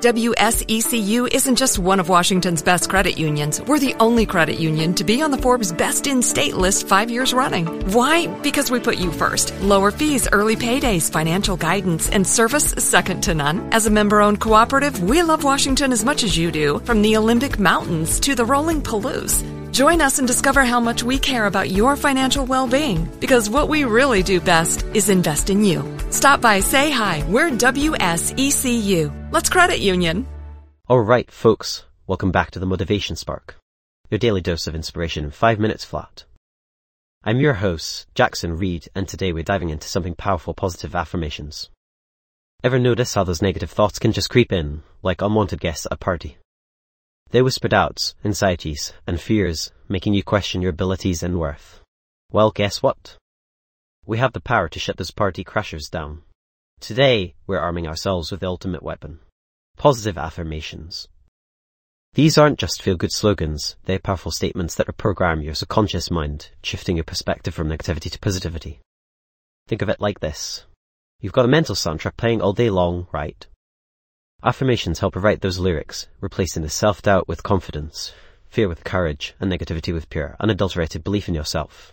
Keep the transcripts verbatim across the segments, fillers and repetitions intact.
W S E C U isn't just one of Washington's best credit unions. We're the only credit union to be on the Forbes Best in State list five years running. Why? Because we put you first. Lower fees, early paydays, financial guidance, and service second to none. As a member-owned cooperative, we love Washington as much as you do, from the Olympic Mountains to the rolling Palouse. Join us and discover how much we care about your financial well-being, because what we really do best is invest in you. Stop by, say hi. We're W S E C U. Let's credit union. All right, folks. Welcome back to the Motivation Spark, your daily dose of inspiration in five minutes flat. I'm your host, Jackson Reed, and today we're diving into something powerful: positive affirmations. Ever notice how those negative thoughts can just creep in, like unwanted guests at a party? They whisper doubts, anxieties, and fears, making you question your abilities and worth. Well, guess what? We have the power to shut those party crashers down. Today, we're arming ourselves with the ultimate weapon: positive affirmations. These aren't just feel-good slogans, they're powerful statements that reprogram your subconscious mind, shifting your perspective from negativity to positivity. Think of it like this. You've got a mental soundtrack playing all day long, right? Affirmations help rewrite those lyrics, replacing the self-doubt with confidence, fear with courage, and negativity with pure, unadulterated belief in yourself.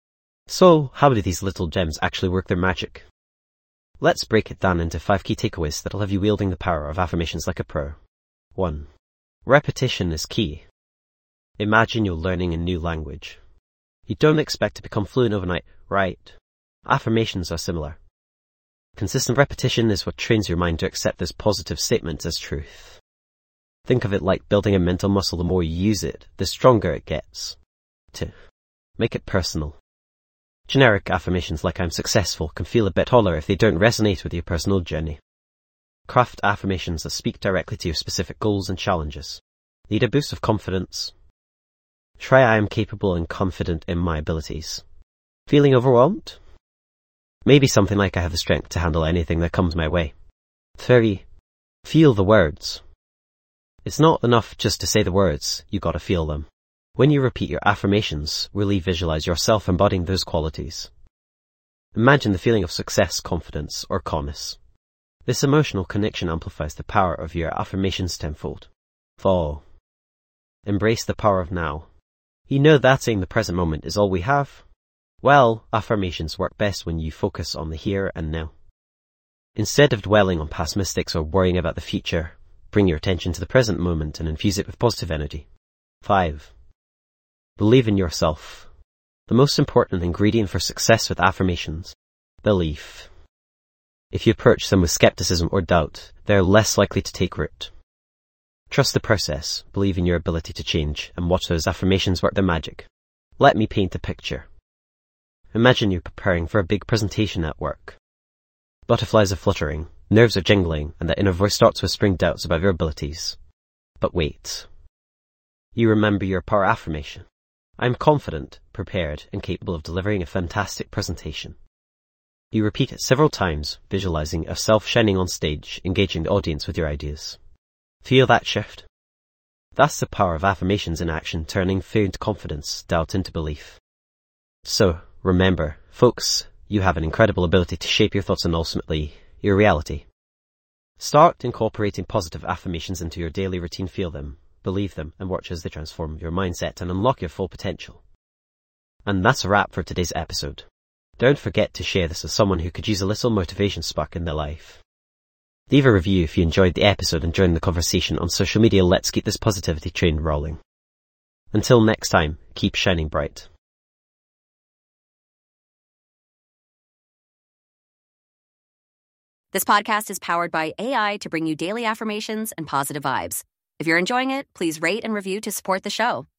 So, how do these little gems actually work their magic? Let's break it down into five key takeaways that'll have you wielding the power of affirmations like a pro. one. Repetition is key. Imagine you're learning a new language. You don't expect to become fluent overnight, right? Affirmations are similar. Consistent repetition is what trains your mind to accept this positive statement as truth. Think of it like building a mental muscle. The more you use it, the stronger it gets. two. Make it personal. Generic affirmations like "I'm successful" can feel a bit hollow if they don't resonate with your personal journey. Craft affirmations that speak directly to your specific goals and challenges. Need a boost of confidence? Try "I am capable and confident in my abilities." Feeling overwhelmed? Maybe something like "I have the strength to handle anything that comes my way." three. Feel the words. It's not enough just to say the words, you gotta feel them. When you repeat your affirmations, really visualize yourself embodying those qualities. Imagine the feeling of success, confidence, or calmness. This emotional connection amplifies the power of your affirmations tenfold. four. Embrace the power of now. You know that saying "the present moment is all we have"? Well, affirmations work best when you focus on the here and now. Instead of dwelling on past mistakes or worrying about the future, bring your attention to the present moment and infuse it with positive energy. five. Believe in yourself. The most important ingredient for success with affirmations: belief. If you approach them with skepticism or doubt, they're less likely to take root. Trust the process, believe in your ability to change, and watch those affirmations work their magic. Let me paint a picture. Imagine you're preparing for a big presentation at work. Butterflies are fluttering, nerves are jingling, and the inner voice starts whispering doubts about your abilities. But wait. You remember your power affirmation. "I'm confident, prepared, and capable of delivering a fantastic presentation." You repeat it several times, visualizing yourself shining on stage, engaging the audience with your ideas. Feel that shift? That's the power of affirmations in action, turning fear into confidence, doubt into belief. So, remember, folks, you have an incredible ability to shape your thoughts and ultimately, your reality. Start incorporating positive affirmations into your daily routine. Feel them, believe them, and watch as they transform your mindset and unlock your full potential. And that's a wrap for today's episode. Don't forget to share this with someone who could use a little motivation spark in their life. Leave a review if you enjoyed the episode and join the conversation on social media. Let's keep this positivity train rolling. Until next time, keep shining bright. This podcast is powered by A I to bring you daily affirmations and positive vibes. If you're enjoying it, please rate and review to support the show.